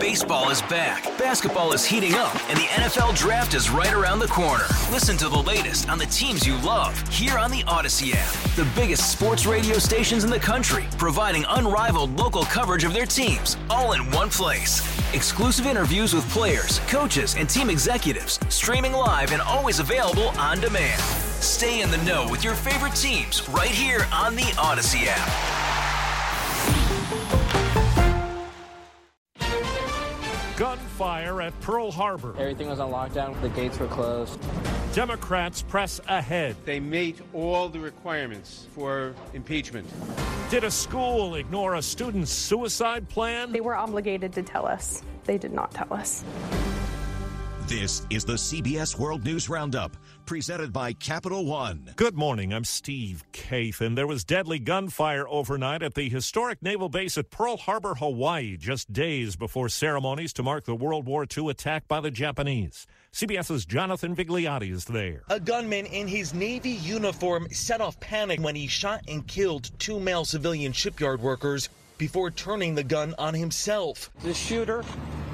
Baseball is back, basketball is heating up, and the NFL Draft is right around the corner. Listen to the latest on the teams you love here on the Odyssey app. The biggest sports radio stations in the country, providing unrivaled local coverage of their teams, all in one place. Exclusive interviews with players, coaches, and team executives, streaming live and always available on demand. Stay in the know with your favorite teams right here on the Odyssey app. Gunfire at Pearl Harbor. Everything was on lockdown. The gates were closed. Democrats press ahead. They meet all the requirements for impeachment. Did a school ignore a student's suicide plan? They were obligated to tell us. They did not tell us. This is the CBS World News Roundup, presented by Capital One. Good morning, I'm Steve Kathan. There was deadly gunfire overnight at the historic naval base at Pearl Harbor, Hawaii, just days before ceremonies to mark the World War II attack by the Japanese. CBS's Jonathan Vigliotti is there. A gunman in his Navy uniform set off panic when he shot and killed 2 male civilian shipyard workers before turning the gun on himself. The shooter,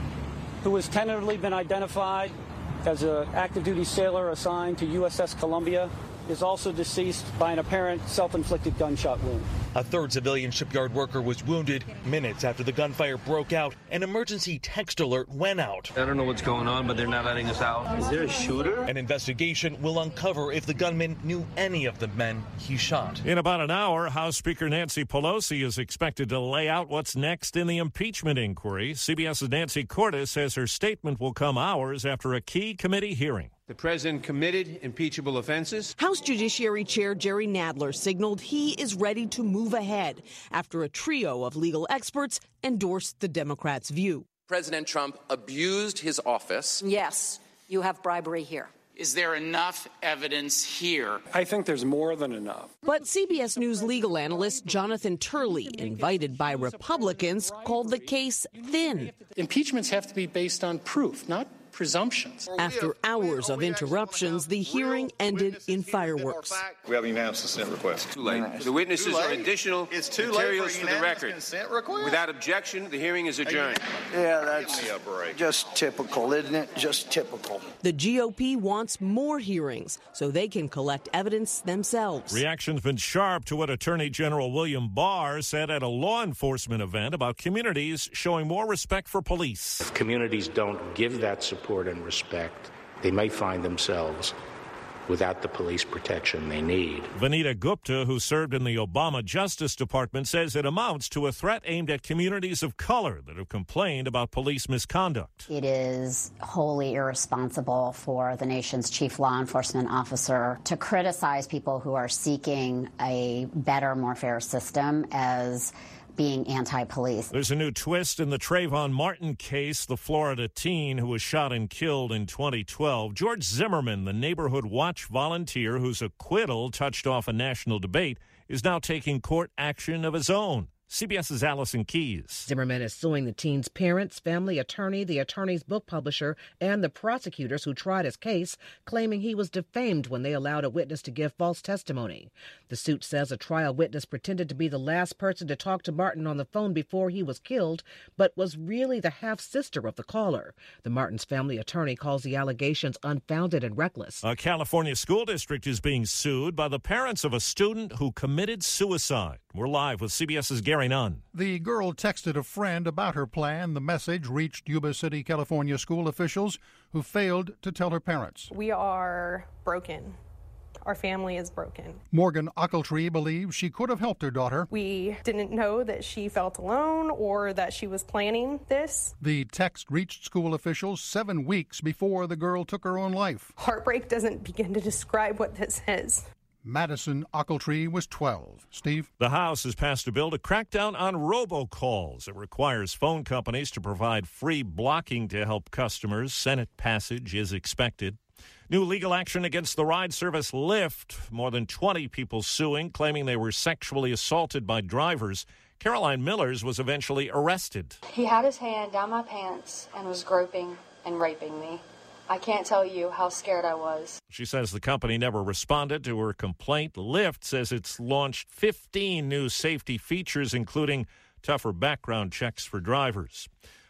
who has tentatively been identified as an active duty sailor assigned to USS Columbia, is also deceased by an apparent self-inflicted gunshot wound. A third civilian shipyard worker was wounded minutes after the gunfire broke out. An emergency text alert went out. I don't know what's going on, but they're not letting us out. Is there a shooter? An investigation will uncover if the gunman knew any of the men he shot. In about an hour, House Speaker Nancy Pelosi is expected to lay out what's next in the impeachment inquiry. CBS's Nancy Cordes says her statement will come hours after a key committee hearing. The president committed impeachable offenses. House Judiciary Chair Jerry Nadler signaled he is ready to move ahead after a trio of legal experts endorsed the Democrats' view. President Trump abused his office. Yes, you have bribery here. Is there enough evidence here? I think there's more than enough. But CBS News legal analyst Jonathan Turley, invited by Republicans, called the case thin. Impeachments have to be based on proof, not presumptions. After hours of interruptions, the hearing ended in fireworks. We have a unanimous consent request. Too late. The witnesses are additional materials for the record. Without objection, the hearing is adjourned. Yeah, that's just typical, isn't it? Just typical. The GOP wants more hearings so they can collect evidence themselves. Reaction's been sharp to what Attorney General William Barr said at a law enforcement event about communities showing more respect for police. If communities don't give that support and respect, they may find themselves without the police protection they need. Vanita Gupta, who served in the Obama Justice Department, says it amounts to a threat aimed at communities of color that have complained about police misconduct. It is wholly irresponsible for the nation's chief law enforcement officer to criticize people who are seeking a better, more fair system as being anti-police. There's a new twist in the Trayvon Martin case, the Florida teen who was shot and killed in 2012. George Zimmerman, the Neighborhood Watch volunteer whose acquittal touched off a national debate, is now taking court action of his own. CBS's Allison Keyes. Zimmerman is suing the teen's parents, family attorney, the attorney's book publisher, and the prosecutors who tried his case, claiming he was defamed when they allowed a witness to give false testimony. The suit says a trial witness pretended to be the last person to talk to Martin on the phone before he was killed, but was really the half-sister of the caller. The Martin's family attorney calls the allegations unfounded and reckless. A California school district is being sued by the parents of a student who committed suicide. We're live with CBS's Gary Nunn. The girl texted a friend about her plan. The message reached Yuba City, California school officials who failed to tell her parents. We are broken. Our family is broken. Morgan Ochiltree believes she could have helped her daughter. We didn't know that she felt alone or that she was planning this. The text reached school officials 7 weeks before the girl took her own life. Heartbreak doesn't begin to describe what this is. Madison Ochiltree was 12. Steve? The House has passed a bill to crack down on robocalls. It requires phone companies to provide free blocking to help customers. Senate passage is expected. New legal action against the ride service Lyft. More than 20 people suing, claiming they were sexually assaulted by drivers. Caroline Millers was eventually arrested. He had his hand down my pants and was groping and raping me. I can't tell you how scared I was. She says the company never responded to her complaint. Lyft says it's launched 15 new safety features, including tougher background checks for drivers.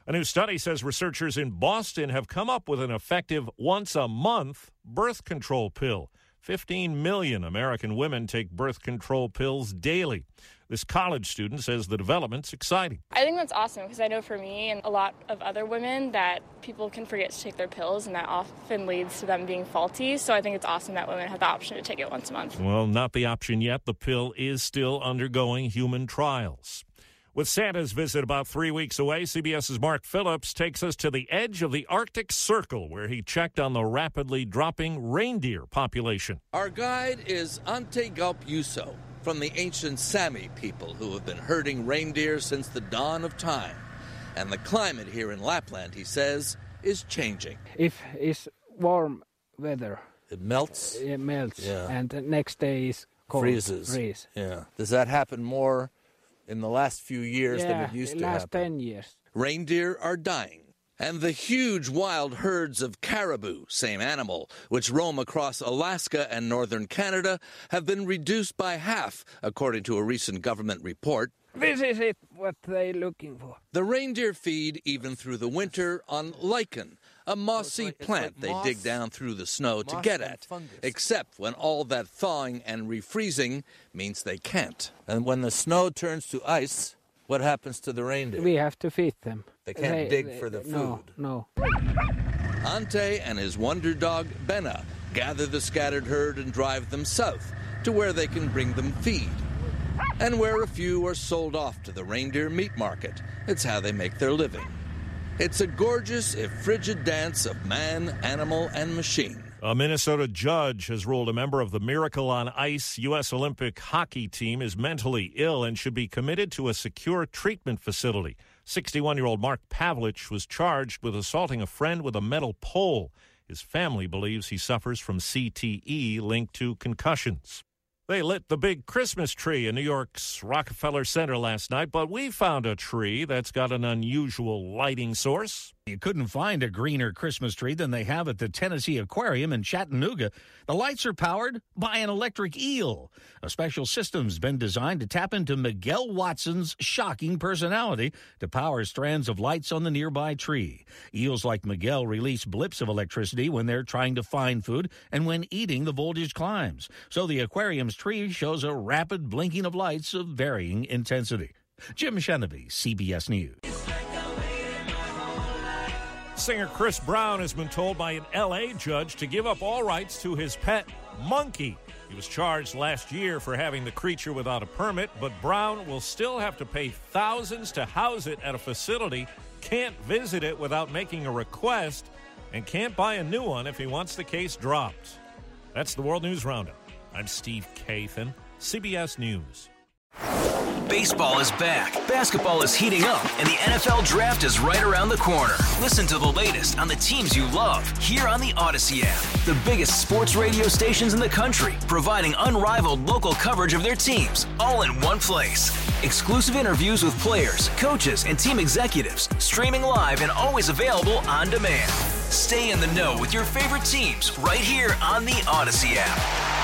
A new study says researchers in Boston have come up with an effective once-a-month birth control pill. 15 million American women take birth control pills daily. This college student says the development's exciting. I think that's awesome because I know for me and a lot of other women that people can forget to take their pills, and that often leads to them being faulty. So I think it's awesome that women have the option to take it once a month. Well, not the option yet. The pill is still undergoing human trials. With Santa's visit about 3 weeks away, CBS's Mark Phillips takes us to the edge of the Arctic Circle, where he checked on the rapidly dropping reindeer population. Our guide is Ante Galp-Yuso from the ancient Sami people who have been herding reindeer since the dawn of time. And the climate here in Lapland, he says, is changing. If it's warm weather, it melts? It melts, yeah. And the next day is cold. Freeze. Yeah. Does that happen more in the last few years than it used to happen? last 10 years. Reindeer are dying. And the huge wild herds of caribou, same animal, which roam across Alaska and northern Canada, have been reduced by half, according to a recent government report. This is it, what they're looking for. The reindeer feed even through the winter on lichen, a mossy plant they dig down through the snow to get at, except when all that thawing and refreezing means they can't. And when the snow turns to ice, what happens to the reindeer? We have to feed them. They can't dig for the food. No. Ante and his wonder dog, Benna, gather the scattered herd and drive them south to where they can bring them feed. And where a few are sold off to the reindeer meat market. It's how they make their living. It's a gorgeous, if frigid dance of man, animal, and machine. A Minnesota judge has ruled a member of the Miracle on Ice U.S. Olympic hockey team is mentally ill and should be committed to a secure treatment facility. 61-year-old Mark Pavlich was charged with assaulting a friend with a metal pole. His family believes he suffers from CTE linked to concussions. They lit the big Christmas tree in New York's Rockefeller Center last night, but we found a tree that's got an unusual lighting source. You couldn't find a greener Christmas tree than they have at the Tennessee Aquarium in Chattanooga. The lights are powered by an electric eel. A special system's been designed to tap into Miguel Watson's shocking personality to power strands of lights on the nearby tree. Eels like Miguel release blips of electricity when they're trying to find food and when eating, the voltage climbs. So the aquarium's tree shows a rapid blinking of lights of varying intensity. Jim Sheneby, CBS News. Singer Chris Brown has been told by an L.A. judge to give up all rights to his pet monkey. He was charged last year for having the creature without a permit, but Brown will still have to pay thousands to house it at a facility, can't visit it without making a request, and can't buy a new one if he wants the case dropped. That's the World News Roundup. I'm Steve Kathan, CBS News. Baseball is back, basketball is heating up, and the NFL Draft is right around the corner. Listen to the latest on the teams you love here on the Odyssey app. The biggest sports radio stations in the country, providing unrivaled local coverage of their teams, all in one place. Exclusive interviews with players, coaches, and team executives, streaming live and always available on demand. Stay in the know with your favorite teams right here on the Odyssey app.